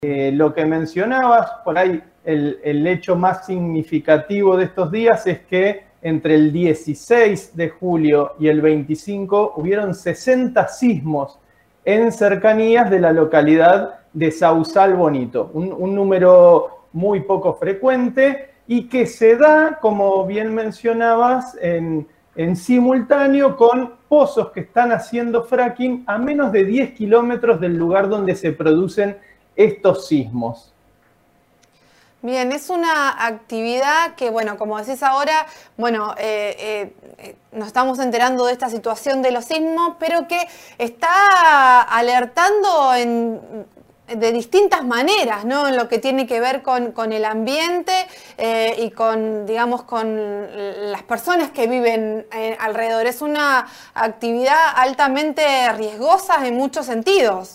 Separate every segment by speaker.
Speaker 1: Lo que mencionabas, por ahí el hecho más significativo de estos días es que entre el 16 de julio y el 25 hubieron 60 sismos en cercanías de la localidad de Sausal Bonito, un número muy poco frecuente y que se da, como bien mencionabas, en simultáneo con pozos que están haciendo fracking a menos de 10 kilómetros del lugar donde se producen estos sismos.
Speaker 2: Bien, es una actividad que, bueno, como decís ahora, bueno, nos estamos enterando de esta situación de los sismos, pero que está alertando de distintas maneras, ¿no? En lo que tiene que ver con el ambiente y con, digamos, con las personas que viven alrededor. Es una actividad altamente riesgosa en muchos sentidos.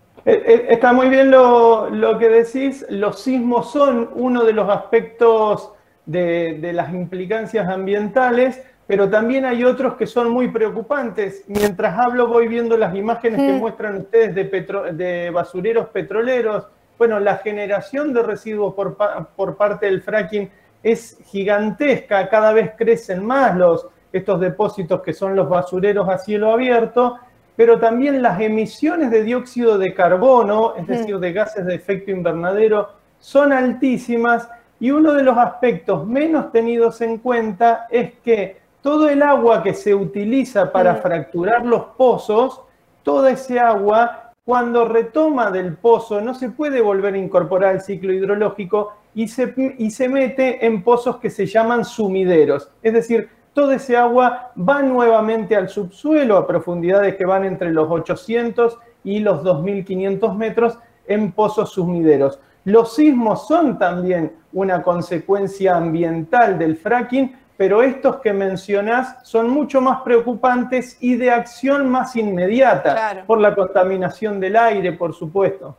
Speaker 1: Está muy bien lo que decís. Los sismos son uno de los aspectos de las implicancias ambientales, pero también hay otros que son muy preocupantes. Mientras hablo voy viendo las imágenes que muestran ustedes de basureros petroleros. Bueno, la generación de residuos por parte del fracking es gigantesca, cada vez crecen más estos depósitos que son los basureros a cielo abierto, pero también las emisiones de dióxido de carbono, es decir, de gases de efecto invernadero, son altísimas, y uno de los aspectos menos tenidos en cuenta es que todo el agua que se utiliza para fracturar los pozos, toda ese agua, cuando retoma del pozo, no se puede volver a incorporar al ciclo hidrológico y se mete en pozos que se llaman sumideros, es decir, todo ese agua va nuevamente al subsuelo a profundidades que van entre los 800 y los 2.500 metros en pozos sumideros. Los sismos son también una consecuencia ambiental del fracking, pero estos que mencionás son mucho más preocupantes y de acción más inmediata, claro, por la contaminación del aire, por supuesto.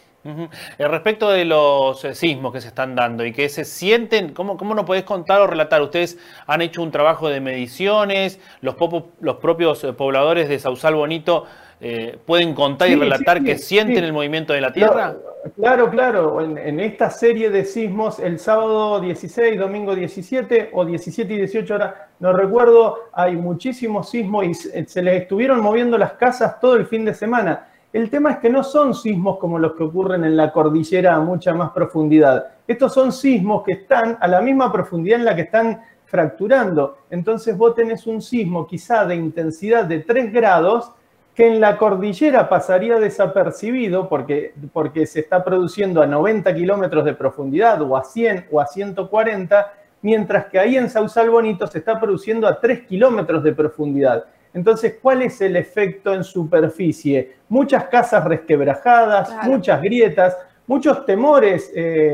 Speaker 3: Respecto de los sismos que se están dando y que se sienten, ¿cómo nos podés contar o relatar? Ustedes han hecho un trabajo de mediciones, los propios pobladores de Sausal Bonito pueden contar y relatar que sienten el movimiento de la Tierra.
Speaker 1: Claro. En esta serie de sismos, el sábado 16, domingo 17 o 17 y 18 horas, no recuerdo, hay muchísimos sismos y se les estuvieron moviendo las casas todo el fin de semana. El tema es que no son sismos como los que ocurren en la cordillera a mucha más profundidad. Estos son sismos que están a la misma profundidad en la que están fracturando. Entonces vos tenés un sismo quizá de intensidad de 3 grados que en la cordillera pasaría desapercibido porque se está produciendo a 90 kilómetros de profundidad o a 100 o a 140, mientras que ahí en Sausal Bonito se está produciendo a 3 kilómetros de profundidad. Entonces, ¿cuál es el efecto en superficie? Muchas casas resquebrajadas, claro, muchas grietas, muchos temores,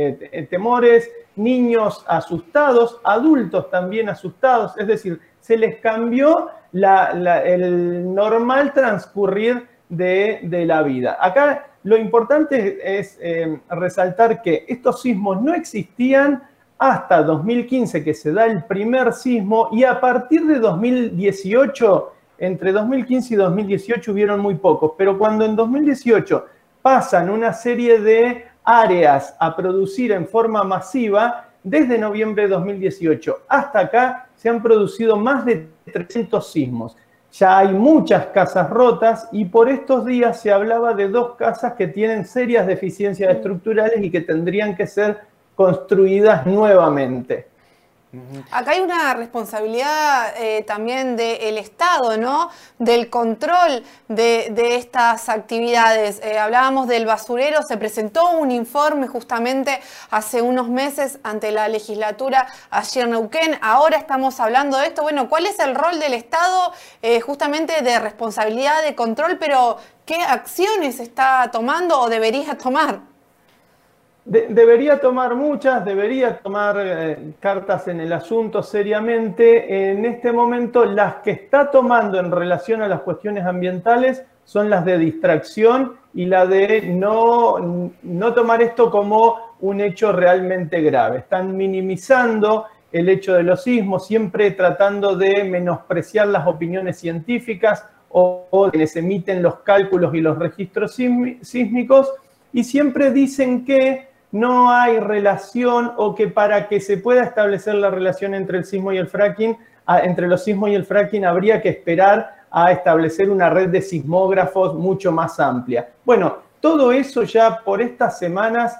Speaker 1: niños asustados, adultos también asustados, es decir, se les cambió el normal transcurrir de la vida. Acá lo importante es resaltar que estos sismos no existían hasta 2015, que se da el primer sismo, y a partir de 2018... Entre 2015 y 2018 hubieron muy pocos, pero cuando en 2018 pasan una serie de áreas a producir en forma masiva, desde noviembre de 2018 hasta acá se han producido más de 300 sismos. Ya hay muchas casas rotas y por estos días se hablaba de 2 casas que tienen serias deficiencias estructurales y que tendrían que ser construidas nuevamente.
Speaker 2: Acá hay una responsabilidad también del Estado, ¿no? Del control de estas actividades. Hablábamos del basurero, se presentó un informe justamente hace unos meses ante la legislatura allí en Neuquén. Ahora estamos hablando de esto. Bueno, ¿cuál es el rol del Estado justamente de responsabilidad, de control, pero qué acciones está tomando o debería tomar?
Speaker 1: Debería tomar muchas, debería tomar cartas en el asunto seriamente. En este momento las que está tomando en relación a las cuestiones ambientales son las de distracción y la de no tomar esto como un hecho realmente grave. Están minimizando el hecho de los sismos, siempre tratando de menospreciar las opiniones científicas o quienes emiten los cálculos y los registros sísmicos. y siempre dicen que no hay relación o que para que se pueda establecer la relación entre el sismo y el fracking, entre los sismos y el fracking habría que esperar a establecer una red de sismógrafos mucho más amplia. Bueno, todo eso ya por estas semanas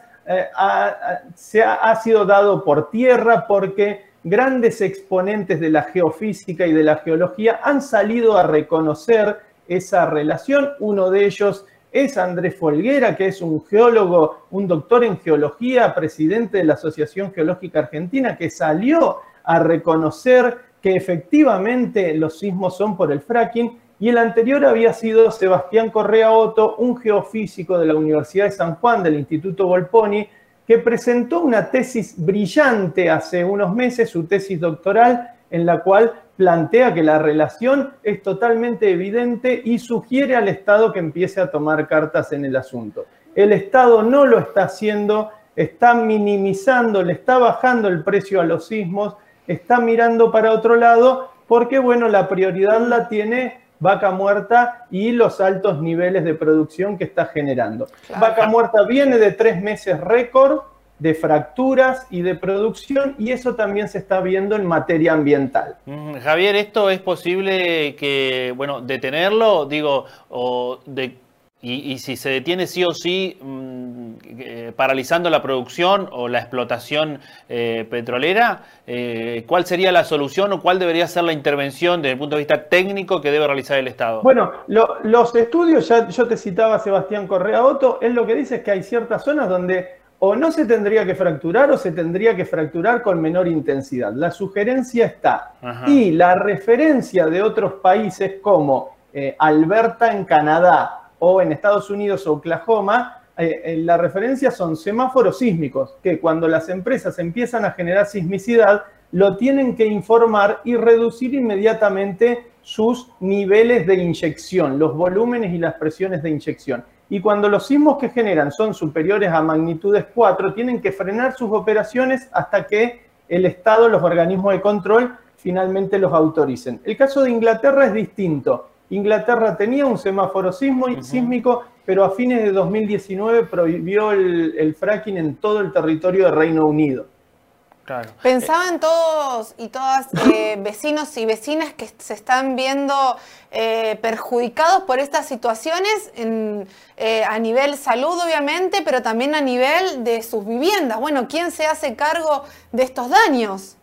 Speaker 1: ha sido dado por tierra porque grandes exponentes de la geofísica y de la geología han salido a reconocer esa relación. Uno de ellos es Andrés Folguera, que es un geólogo, un doctor en geología, presidente de la Asociación Geológica Argentina, que salió a reconocer que efectivamente los sismos son por el fracking, y el anterior había sido Sebastián Correa Otto, un geofísico de la Universidad de San Juan, del Instituto Volponi, que presentó una tesis brillante hace unos meses, su tesis doctoral, en la cual plantea que la relación es totalmente evidente y sugiere al Estado que empiece a tomar cartas en el asunto. El Estado no lo está haciendo, está minimizando, le está bajando el precio a los sismos, está mirando para otro lado porque, bueno, la prioridad la tiene Vaca Muerta y los altos niveles de producción que está generando. Claro. Vaca Muerta viene de 3 meses récord de fracturas y de producción, y eso también se está viendo en materia ambiental.
Speaker 3: Javier, ¿esto es posible que, bueno, detenerlo? Digo, y si se detiene sí o sí, paralizando la producción o la explotación petrolera, ¿cuál sería la solución o cuál debería ser la intervención desde el punto de vista técnico que debe realizar el Estado?
Speaker 1: Bueno, los estudios, ya yo te citaba a Sebastián Correa Otto, él lo que dice es que hay ciertas zonas donde o no se tendría que fracturar o se tendría que fracturar con menor intensidad. La sugerencia está. Ajá. Y la referencia de otros países como Alberta en Canadá o en Estados Unidos o Oklahoma, la referencia son semáforos sísmicos, que cuando las empresas empiezan a generar sismicidad, lo tienen que informar y reducir inmediatamente sus niveles de inyección, los volúmenes y las presiones de inyección. Y cuando los sismos que generan son superiores a magnitudes 4, tienen que frenar sus operaciones hasta que el Estado, los organismos de control, finalmente los autoricen. El caso de Inglaterra es distinto. Inglaterra tenía un semáforo sísmico, pero a fines de 2019 prohibió el fracking en todo el territorio del Reino Unido.
Speaker 2: Claro. Pensaba en todos y todas vecinos y vecinas que se están viendo perjudicados por estas situaciones a nivel salud, obviamente, pero también a nivel de sus viviendas. Bueno, ¿quién se hace cargo de estos daños?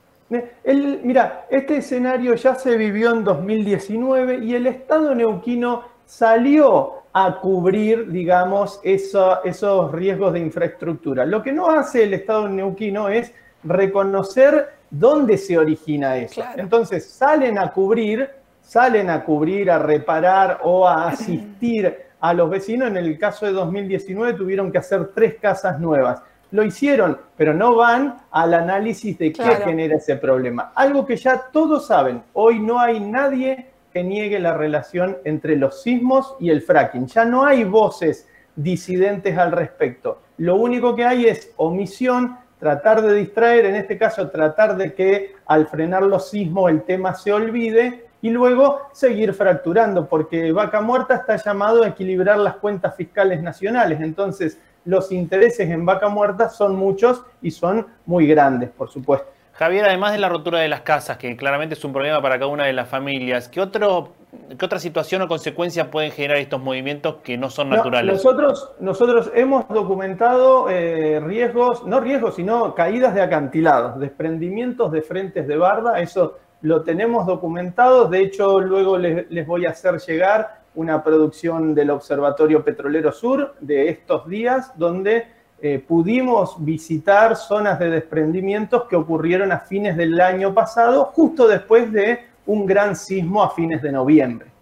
Speaker 1: Mira, este escenario ya se vivió en 2019 y el Estado neuquino salió a cubrir, digamos, esos riesgos de infraestructura. Lo que no hace el Estado neuquino es reconocer dónde se origina eso. Claro. Entonces salen a cubrir, a reparar o a asistir a los vecinos. En el caso de 2019 tuvieron que hacer 3 casas nuevas. Lo hicieron, pero no van al análisis de qué genera ese problema. Algo que ya todos saben. Hoy no hay nadie que niegue la relación entre los sismos y el fracking. Ya no hay voces disidentes al respecto. Lo único que hay es omisión, tratar de distraer, en este caso tratar de que al frenar los sismos el tema se olvide y luego seguir fracturando, porque Vaca Muerta está llamado a equilibrar las cuentas fiscales nacionales. Entonces, los intereses en Vaca Muerta son muchos y son muy grandes, por supuesto.
Speaker 3: Javier, además de la rotura de las casas, que claramente es un problema para cada una de las familias, ¿qué otra situación o consecuencia pueden generar estos movimientos que no son naturales?
Speaker 1: Nosotros hemos documentado riesgos, no riesgos, sino caídas de acantilados, desprendimientos de frentes de barda, eso lo tenemos documentado. De hecho, luego les voy a hacer llegar una producción del Observatorio Petrolero Sur de estos días, donde pudimos visitar zonas de desprendimientos que ocurrieron a fines del año pasado, justo después de un gran sismo a fines de noviembre.